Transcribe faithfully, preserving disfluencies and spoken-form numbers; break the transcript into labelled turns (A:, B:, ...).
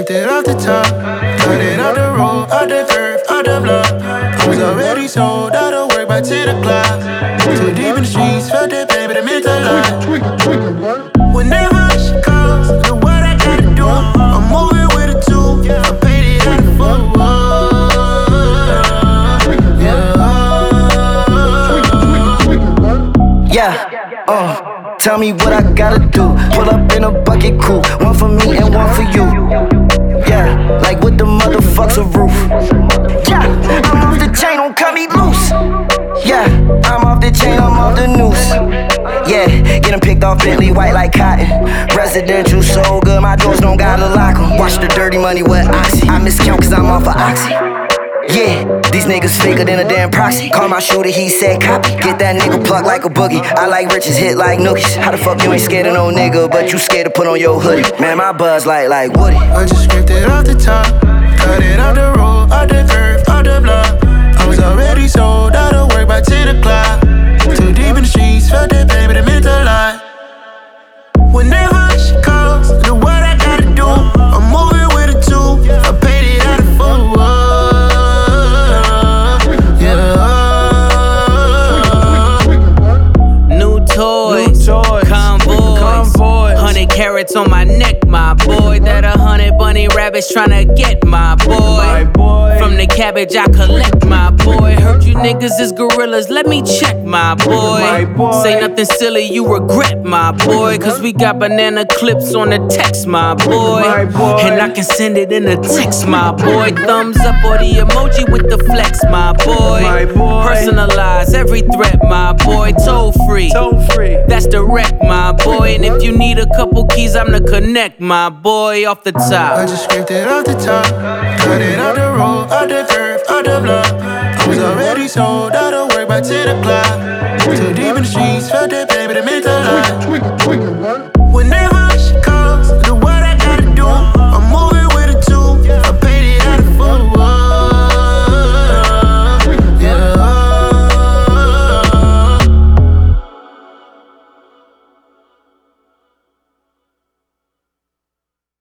A: scraped it off the top, cut it out the road, out the curve, out the block. I was already sold out of work by ten o'clock. Too deep in the streets, felt that pain, but it meant a lot. Whenever she calls, know what I gotta do. I'm moving with a two, I paid it out of full.
B: Yeah, uh, tell me what I gotta do. Pull up in a bucket crew, one for me and one for you. Yeah, like what the motherfuck's a roof. Yeah, I'm off the chain, don't cut me loose. Yeah, I'm off the chain, I'm off the noose. Yeah, getting picked off Bentley, white like cotton. Residential so good, my doors don't gotta lock 'em. Watch the dirty money with Oxy. I miscount cause I'm off of Oxy. Yeah, these niggas faker than a damn proxy. Call my shooter, he said copy. Get that nigga plucked like a boogie. I like riches, hit like nookies. How the fuck you ain't scared of no nigga, but you scared to put on your hoodie? Man, my buzz like like Woody.
A: I just scraped it off the top, cut it out the road, out the curve, out the block. I was already sold out of work by ten o'clock. Too deep in the streets, felt that pain, but it meant a lot. Whenever she calls, know what I gotta do. I'm moving with a two, I paid it out of full.
C: Toys, convoys, convoys. Hundred carats on my neck, my boy. That a hundred bunny rabbits tryna get my boy. my boy. From the cabbage I collect, my boy. Heard you niggas is gorillas, let me check, my boy. my boy. Say nothing silly, you regret, my boy. Cause we got banana clips on the text, my boy. my boy. And I can send it in a text, my boy. Thumbs up or the emoji with the flex, my boy. my boy. Personalize every threat, my boy. Toll free. Toll free. That's the wreck, my boy. And if you need a couple keys, I'm the connect, my boy. Off the top.
A: I just scraped it off the top, cut it out the road, out the curve, out the block. I was already sold out of work by ten o'clock. Too deep in the streets, felt that